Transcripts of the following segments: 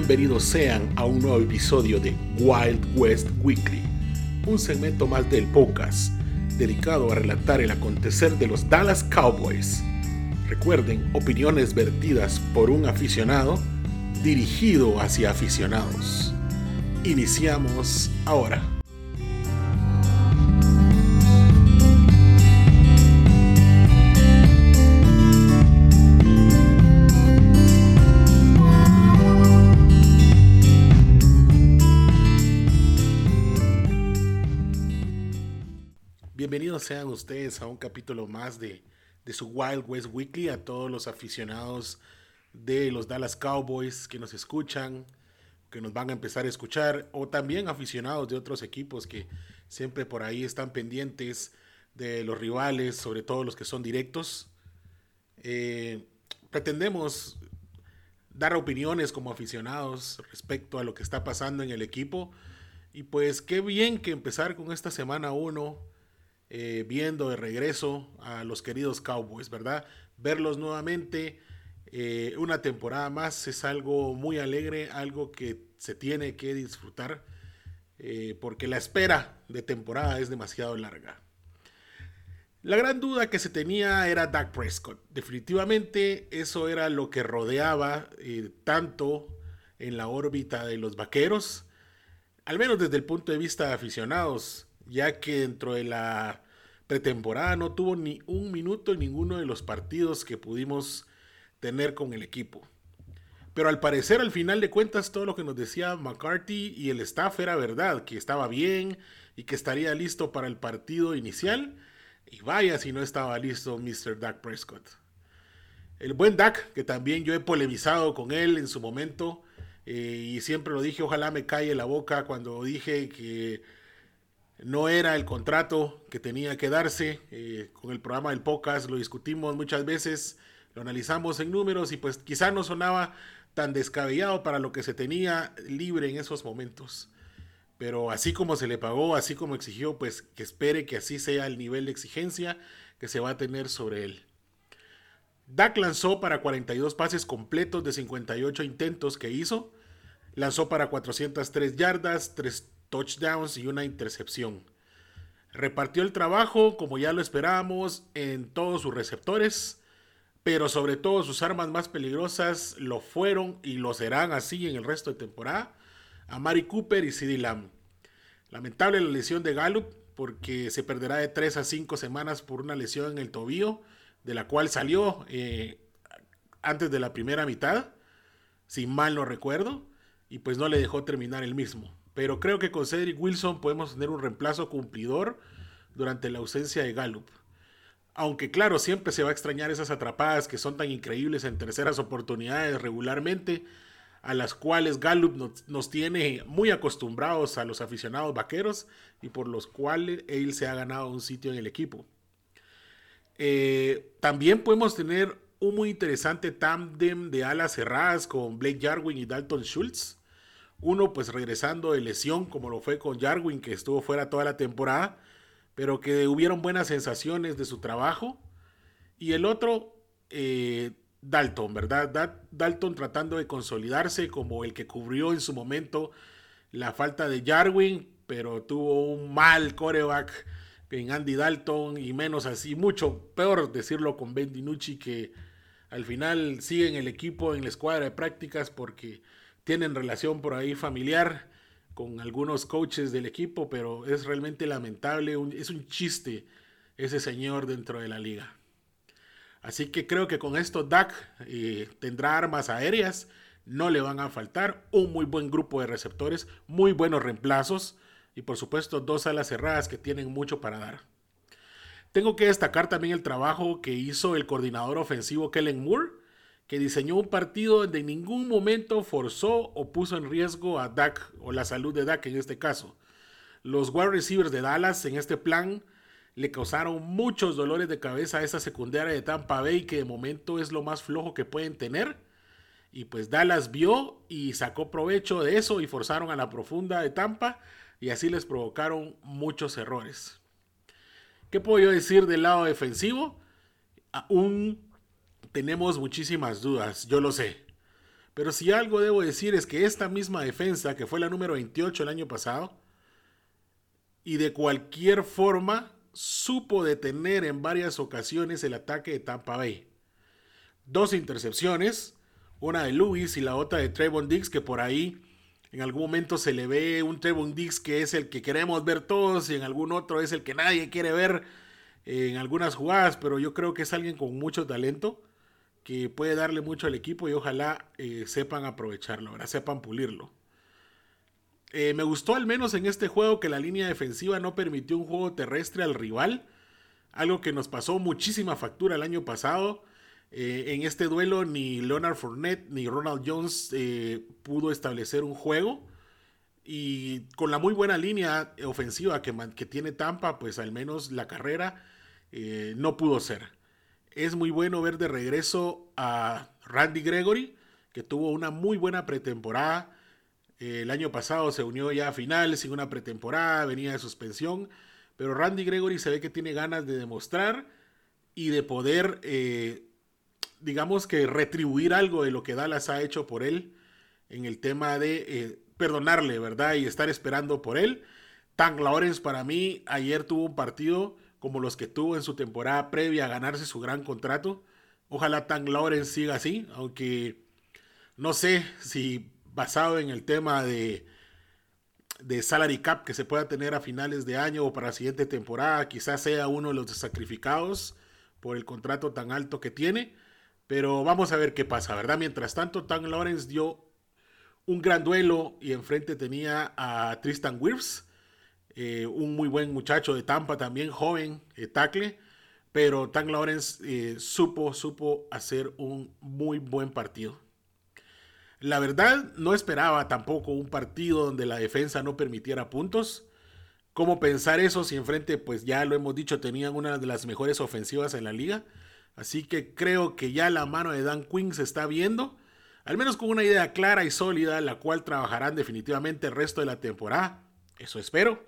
Bienvenidos sean a un nuevo episodio de Wild West Weekly, un segmento más del podcast dedicado a relatar el acontecer de los Dallas Cowboys. Recuerden, opiniones vertidas por un aficionado dirigido hacia aficionados. Iniciamos ahora. Bienvenidos sean ustedes a un capítulo más de su Wild West Weekly, a todos los aficionados de los Dallas Cowboys que nos escuchan, que nos van a empezar a escuchar, o también aficionados de otros equipos que siempre por ahí están pendientes de los rivales, sobre todo los que son directos. Pretendemos dar opiniones como aficionados respecto a lo que está pasando en el equipo, y pues qué bien que empezar con esta semana 1 viendo de regreso a los queridos Cowboys, ¿verdad? Verlos nuevamente una temporada más es algo muy alegre, algo que se tiene que disfrutar porque la espera de temporada es demasiado larga. La gran duda que se tenía era Dak Prescott. Definitivamente eso era lo que rodeaba tanto en la órbita de los vaqueros, al menos desde el punto de vista de aficionados, ya que dentro de la pretemporada no tuvo ni un minuto en ninguno de los partidos que pudimos tener con el equipo. Pero al parecer, al final de cuentas, todo lo que nos decía McCarthy y el staff era verdad, que estaba bien y que estaría listo para el partido inicial. Y vaya si no estaba listo Mr. Dak Prescott. El buen Dak, que también yo he polemizado con él en su momento, y siempre lo dije, ojalá me calle la boca cuando dije que no era el contrato que tenía que darse. Con el programa del podcast lo discutimos muchas veces, lo analizamos en números y pues quizá no sonaba tan descabellado para lo que se tenía libre en esos momentos. Pero así como se le pagó, así como exigió, pues que espere que así sea el nivel de exigencia que se va a tener sobre él. Dak lanzó para 42 pases completos de 58 intentos que hizo. Lanzó para 403 yardas, 3 touchdowns y una intercepción. Repartió el trabajo, como ya lo esperábamos, en todos sus receptores, pero sobre todo sus armas más peligrosas lo fueron y lo serán así en el resto de temporada, Amari Cooper y CeeDee Lamb. Lamentable la lesión de Gallup, porque se perderá de 3 a 5 semanas por una lesión en el tobillo, de la cual salió antes de la primera mitad, si mal no recuerdo, y pues no le dejó terminar el mismo. Pero creo que con Cedric Wilson podemos tener un reemplazo cumplidor durante la ausencia de Gallup. Aunque claro, siempre se va a extrañar esas atrapadas que son tan increíbles en terceras oportunidades regularmente, a las cuales Gallup nos tiene muy acostumbrados a los aficionados vaqueros y por los cuales él se ha ganado un sitio en el equipo. También podemos tener un muy interesante tándem de alas cerradas con Blake Jarwin y Dalton Schultz. Uno pues regresando de lesión, como lo fue con Jarwin, que estuvo fuera toda la temporada, pero que hubieron buenas sensaciones de su trabajo. Y el otro, Dalton, ¿verdad? Dalton tratando de consolidarse como el que cubrió en su momento la falta de Jarwin, pero tuvo un mal quarterback en Andy Dalton, y menos así, mucho peor decirlo con Ben DiNucci, que al final sigue en el equipo, en la escuadra de prácticas, porque tienen relación por ahí familiar con algunos coaches del equipo, pero es realmente lamentable, es un chiste ese señor dentro de la liga. Así que creo que con esto Dak tendrá armas aéreas, no le van a faltar, un muy buen grupo de receptores, muy buenos reemplazos y por supuesto 2 alas cerradas que tienen mucho para dar. Tengo que destacar también el trabajo que hizo el coordinador ofensivo Kellen Moore, que diseñó un partido donde en ningún momento forzó o puso en riesgo a Dak, o la salud de Dak en este caso. Los wide receivers de Dallas en este plan le causaron muchos dolores de cabeza a esa secundaria de Tampa Bay, que de momento es lo más flojo que pueden tener. Y pues Dallas vio y sacó provecho de eso y forzaron a la profunda de Tampa y así les provocaron muchos errores. ¿Qué puedo yo decir del lado defensivo? Aún tenemos muchísimas dudas, yo lo sé. Pero si algo debo decir es que esta misma defensa, que fue la número 28 el año pasado, y de cualquier forma supo detener en varias ocasiones el ataque de Tampa Bay. 2 intercepciones, una de Lewis y la otra de Trevon Diggs, que por ahí en algún momento se le ve un Trevon Diggs que es el que queremos ver todos y en algún otro es el que nadie quiere ver en algunas jugadas, pero yo creo que es alguien con mucho talento que puede darle mucho al equipo y ojalá sepan aprovecharlo, ¿verdad? Sepan pulirlo. Me gustó al menos en este juego que la línea defensiva no permitió un juego terrestre al rival, algo que nos pasó muchísima factura el año pasado. En este duelo ni Leonard Fournette ni Ronald Jones pudo establecer un juego. Y con la muy buena línea ofensiva que tiene Tampa, pues al menos la carrera no pudo ser. Es muy bueno ver de regreso a Randy Gregory, que tuvo una muy buena pretemporada. El año pasado se unió ya a finales, sin una pretemporada, venía de suspensión. Pero Randy Gregory se ve que tiene ganas de demostrar y de poder digamos que retribuir algo de lo que Dallas ha hecho por él en el tema de perdonarle, ¿verdad? Y estar esperando por él. Tank Lawrence para mí ayer tuvo un partido como los que tuvo en su temporada previa a ganarse su gran contrato. Ojalá Tank Lawrence siga así, aunque no sé si basado en el tema de salary cap que se pueda tener a finales de año o para la siguiente temporada, quizás sea uno de los sacrificados por el contrato tan alto que tiene. Pero vamos a ver qué pasa, ¿verdad? Mientras tanto, Tank Lawrence dio un gran duelo y enfrente tenía a Tristan Wirfs, un muy buen muchacho de Tampa también, joven, tackle. Pero Tank Lawrence supo hacer un muy buen partido. La verdad, no esperaba tampoco un partido donde la defensa no permitiera puntos. ¿Cómo pensar eso si enfrente, pues ya lo hemos dicho, tenían una de las mejores ofensivas en la liga? Así que creo que ya la mano de Dan Quinn se está viendo, al menos con una idea clara y sólida, la cual trabajarán definitivamente el resto de la temporada. Eso espero.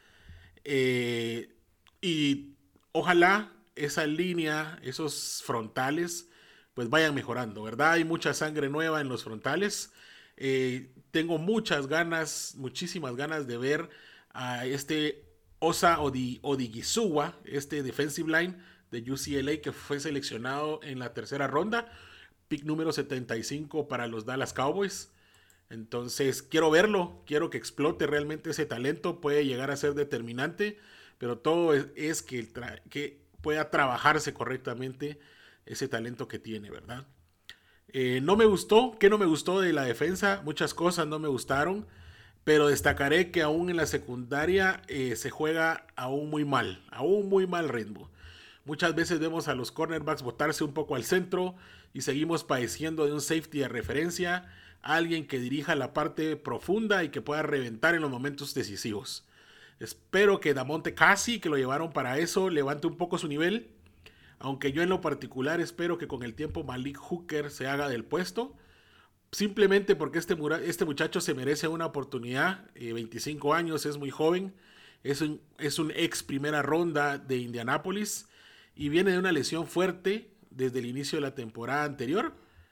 Y ojalá esa línea, esos frontales, pues vayan mejorando, ¿verdad? Hay mucha sangre nueva en los frontales. Tengo muchas ganas, muchísimas ganas de ver a este Osa Odigizua, este defensive line de UCLA que fue seleccionado en la tercera ronda, pick número 75 para los Dallas Cowboys. Entonces quiero verlo, quiero que explote realmente ese talento, puede llegar a ser determinante, pero todo es que pueda trabajarse correctamente ese talento que tiene, ¿verdad? No me gustó, ¿qué no me gustó de la defensa? Muchas cosas no me gustaron, pero destacaré que aún en la secundaria se juega aún muy mal ritmo. Muchas veces vemos a los cornerbacks botarse un poco al centro y seguimos padeciendo de un safety de referencia, alguien que dirija la parte profunda y que pueda reventar en los momentos decisivos. Espero que Damonte Cassie, que lo llevaron para eso, levante un poco su nivel, aunque yo en lo particular espero que con el tiempo Malik Hooker se haga del puesto, simplemente porque este muchacho se merece una oportunidad, 25 años, es muy joven, es un ex primera ronda de Indianápolis y viene de una lesión fuerte desde el inicio de la temporada anterior.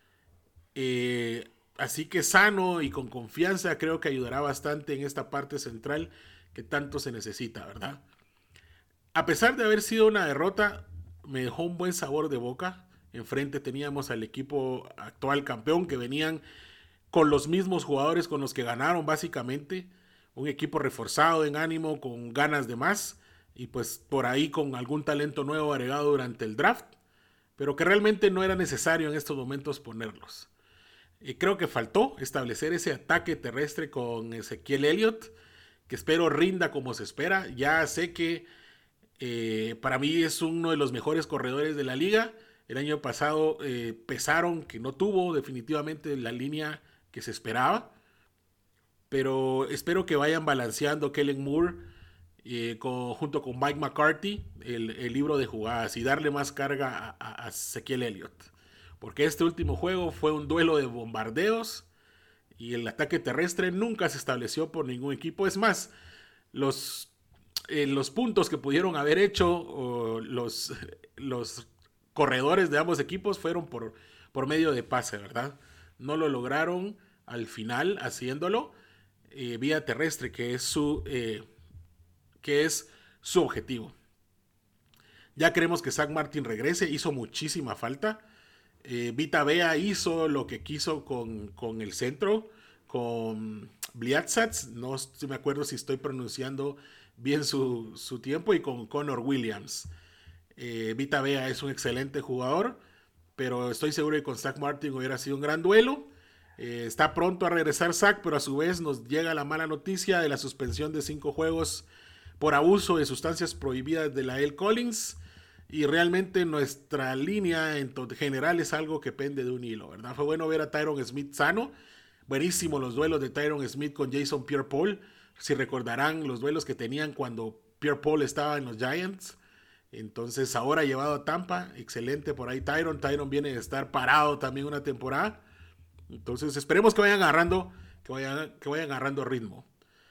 Así que sano y con confianza creo que ayudará bastante en esta parte central que tanto se necesita, ¿verdad? A pesar de haber sido una derrota, me dejó un buen sabor de boca. Enfrente teníamos al equipo actual campeón que venían con los mismos jugadores con los que ganaron básicamente. Un equipo reforzado en ánimo, con ganas de más y pues por ahí con algún talento nuevo agregado durante el draft, pero que realmente no era necesario en estos momentos ponerlos. Creo que faltó establecer ese ataque terrestre con Ezequiel Elliott, que espero rinda como se espera. Ya sé que para mí es uno de los mejores corredores de la liga. El año pasado pesaron que no tuvo definitivamente la línea que se esperaba, pero espero que vayan balanceando Kellen Moore junto con Mike McCarthy el libro de jugadas y darle más carga a Ezequiel Elliott, porque este último juego fue un duelo de bombardeos y el ataque terrestre nunca se estableció por ningún equipo. Es más, los puntos que pudieron haber hecho los corredores de ambos equipos fueron por medio de pase, ¿verdad? no lo lograron al final haciéndolo vía terrestre, que es su objetivo. Ya queremos que Zach Martin regrese, hizo muchísima falta. Vita Vea hizo lo que quiso con el centro, con Bliatsats, no me acuerdo si estoy pronunciando bien su tiempo, y con Connor Williams. Vita Vea es un excelente jugador, pero estoy seguro que con Zach Martin hubiera sido un gran duelo. Está pronto a regresar Zach, pero a su vez nos llega la mala noticia de la suspensión de 5 juegos por abuso de sustancias prohibidas de la L. Collins. Y realmente nuestra línea en general es algo que pende de un hilo, ¿verdad? Fue bueno ver a Tyron Smith sano. Buenísimo los duelos de Tyron Smith con Jason Pierre-Paul. Si recordarán los duelos que tenían cuando Pierre-Paul estaba en los Giants. Entonces ahora llevado a Tampa, excelente por ahí Tyron. Tyron viene de estar parado también una temporada. Entonces esperemos que vayan agarrando, que vayan agarrando ritmo.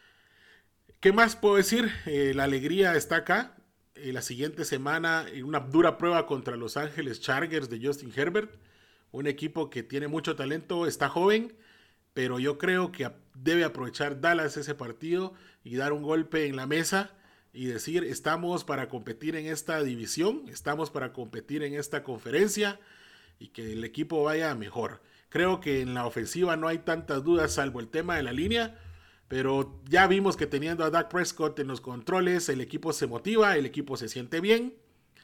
¿Qué más puedo decir? La alegría está acá. La siguiente semana una dura prueba contra Los Ángeles Chargers de Justin Herbert. Un equipo que tiene mucho talento, está joven, pero yo creo que debe aprovechar Dallas ese partido y dar un golpe en la mesa y decir, estamos para competir en esta división, estamos para competir en esta conferencia y que el equipo vaya mejor. Creo que en la ofensiva no hay tantas dudas salvo el tema de la línea, pero ya vimos que teniendo a Dak Prescott en los controles, el equipo se motiva, el equipo se siente bien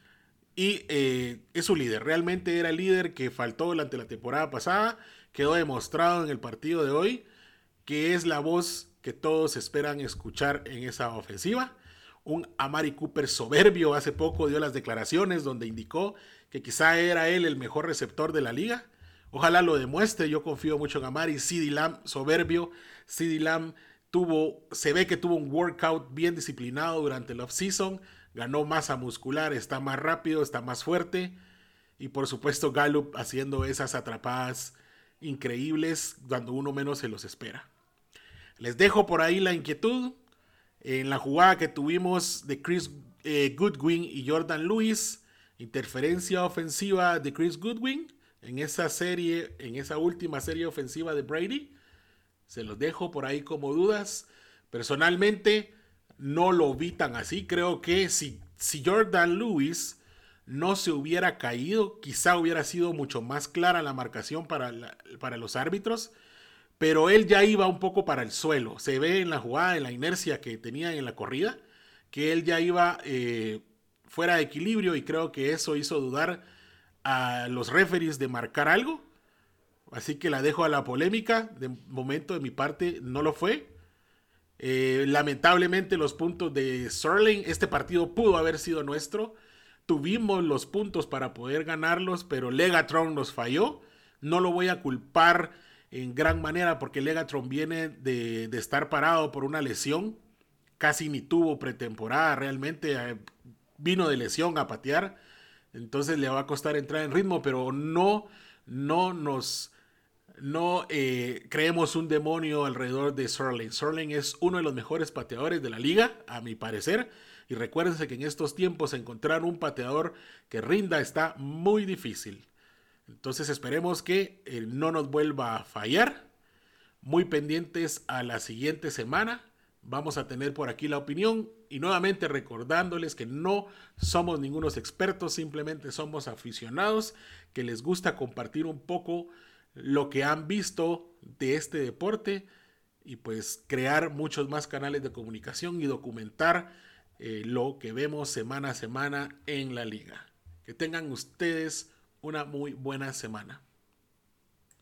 y es su líder. Realmente era el líder que faltó durante la temporada pasada. Quedó demostrado en el partido de hoy que es la voz que todos esperan escuchar en esa ofensiva. Un Amari Cooper soberbio hace poco dio las declaraciones donde indicó que quizá era él el mejor receptor de la liga. Ojalá lo demuestre, yo confío mucho en Amari. CeeDee Lamb soberbio. CeeDee Lamb se ve que tuvo un workout bien disciplinado durante el off-season, ganó masa muscular, está más rápido, está más fuerte, y por supuesto Gallup haciendo esas atrapadas increíbles cuando uno menos se los espera. Les dejo por ahí la inquietud en la jugada que tuvimos de Chris Goodwin y Jordan Lewis, interferencia ofensiva de Chris Goodwin en esa última serie ofensiva de Brady. Se los dejo por ahí como dudas. Personalmente no lo vi tan así. Creo que si Jordan Lewis no se hubiera caído, quizá hubiera sido mucho más clara la marcación para los árbitros. Pero él ya iba un poco para el suelo. Se ve en la jugada, en la inercia que tenía en la corrida, que él ya iba fuera de equilibrio, y creo que eso hizo dudar a los referees de marcar algo. Así que la dejo a la polémica. De momento, de mi parte, no lo fue. Lamentablemente, los puntos de Sterling, este partido pudo haber sido nuestro. Tuvimos los puntos para poder ganarlos, pero Legatron nos falló. No lo voy a culpar en gran manera porque Legatron viene de estar parado por una lesión. Casi ni tuvo pretemporada, realmente vino de lesión a patear. Entonces le va a costar entrar en ritmo, pero no creemos un demonio alrededor de Sterling. Sterling es uno de los mejores pateadores de la liga, a mi parecer. Y recuérdense que en estos tiempos encontrar un pateador que rinda está muy difícil. Entonces esperemos que no nos vuelva a fallar. Muy pendientes a la siguiente semana. Vamos a tener por aquí la opinión. Y nuevamente recordándoles que no somos ningunos expertos, simplemente somos aficionados que les gusta compartir un poco lo que han visto de este deporte y pues crear muchos más canales de comunicación y documentar lo que vemos semana a semana en la liga. Que tengan ustedes una muy buena semana.